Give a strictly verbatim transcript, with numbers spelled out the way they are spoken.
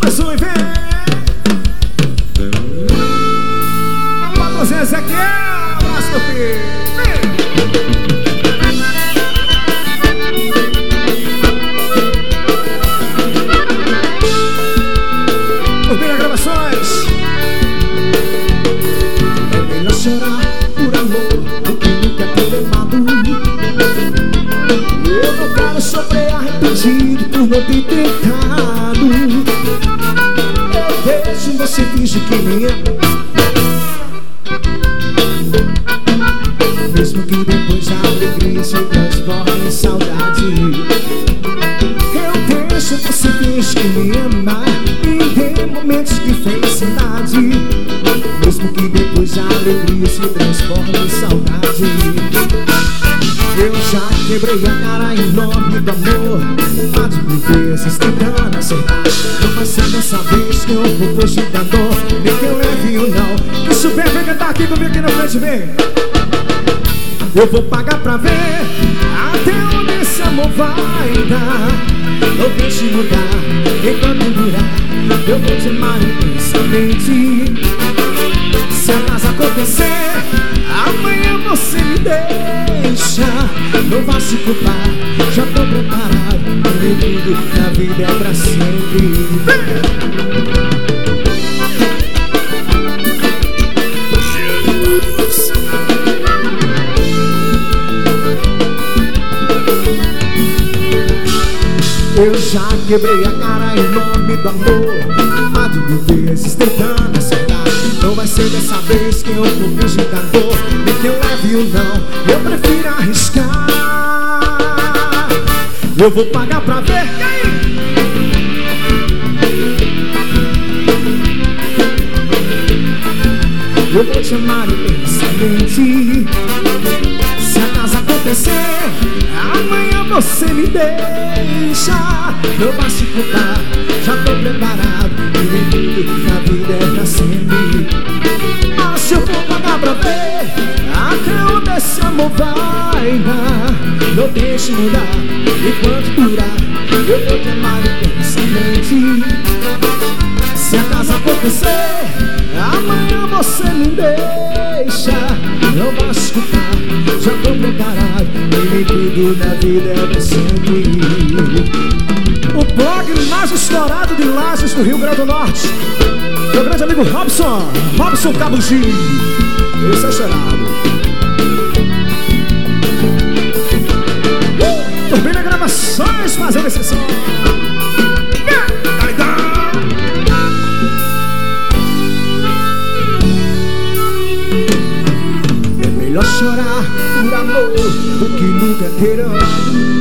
mais um e vem. Patrocínio Ezequiel, abraço meu filho. Turbina Gravações. É melhor chorar por amor do que nunca ter amado. Eu não quero sofrer arrependido por não ter tentado. Eu deixo você fingir que me ama, mesmo que depois a alegria se transforme em saudade. Eu deixo você fingir que me ama e tem momentos de felicidade, mesmo que depois a alegria se transforme em saudade. Eu já quebrei a cara em nome do amor, mais de mil vezes tentando acertar. Não vai ser dessa vez que eu vou fugir da dor, nem que eu leve ou não. Que super, vem cantar aqui comigo aqui na frente, vem. Eu vou pagar pra ver até onde esse amor vai dar. Não deixe mudar, enquanto durar, eu vou te amar intensamente. Se a casa acontecer, amanhã você me deixa. Não vá se culpar, já tô preparado. Nem tudo na vida é pra sempre. Eu já quebrei a cara em nome do amor, mais de mil vezes tentando acertar. Não vai ser dessa vez que eu vou fugir da dor, nem que eu leve ou não, eu prefiro arriscar. Eu vou pagar pra ver. E aí? Eu vou te amar intensamente. Se a casa acontecer, amanhã você me deixa. Não vai se culpar, já tô preparado. E nem tudo na vida é pra sempre. Mas se eu for pagar pra ver até onde esse amor vai dar, não deixe mudar, enquanto durar, eu vou te amar intensamente. Se a casa acontecer, amanhã você me deixa. Não vai se culpar, já tô preparado. E nem tudo na vida é pra sempre. O blog mais estourado de Lages do Rio Grande do Norte, meu grande amigo Robson, Robson Cabugi. Esse é cheirado. uh, Turbina Gravações fazendo esse som. É melhor chorar por amor do que nunca ter amado.